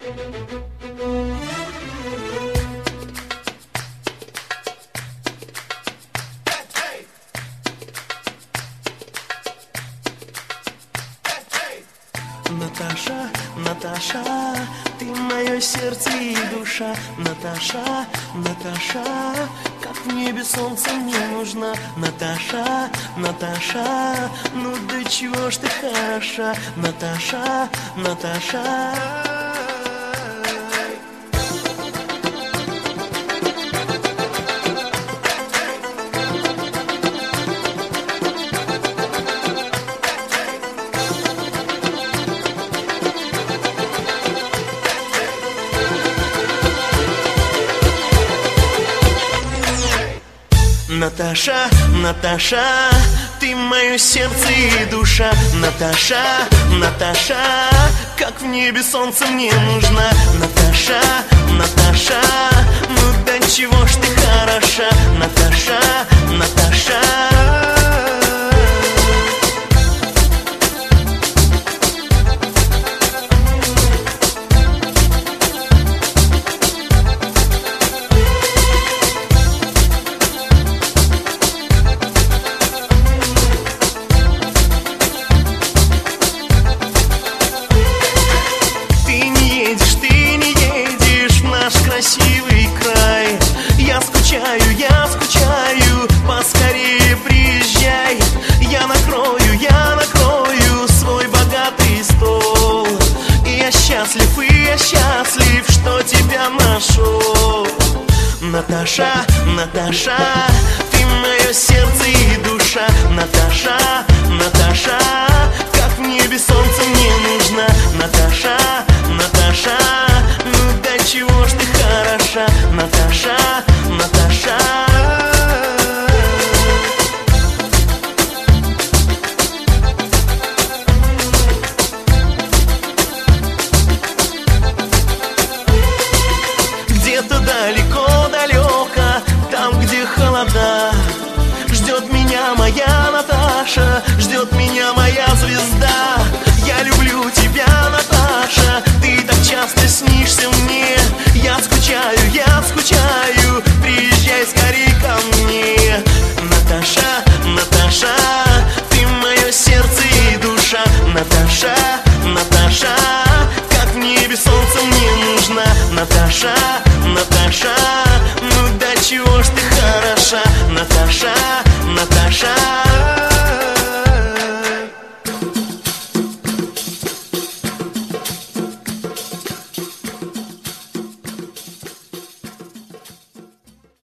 Наташа, Наташа, ты мое сердце и душа. Наташа, Наташа, как в небе солнце мне нужна. Наташа, Наташа, ну до чего ж ты хороша. Наташа, Наташа. Наташа, Наташа, ты мое сердце и душа. Наташа, Наташа, как в небе солнце мне нужна. Наташа, Наташа, ну до чего ж ты хороша. Наташа, Наташа. Красивый край, я скучаю, поскорее приезжай. Я накрою свой богатый стол. И я счастлив, что тебя нашел. Наташа, Наташа, ты мое сердце и душа. Наташа, Наташа, как в небе солнце мне нужна. Наташа, Наташа, ну до чего ж ты хороша. Наташа, Наташа. Где-то далеко-далеко, там, где холода, ждет меня моя Наташа, ждет меня моя звезда. Я люблю тебя, Наташа, ты так часто снишься мне. Я скучаю, приезжай скорей ко мне. Наташа, Наташа, ты мое сердце и душа. Наташа, Наташа, как в небе солнце мне нужна. Наташа,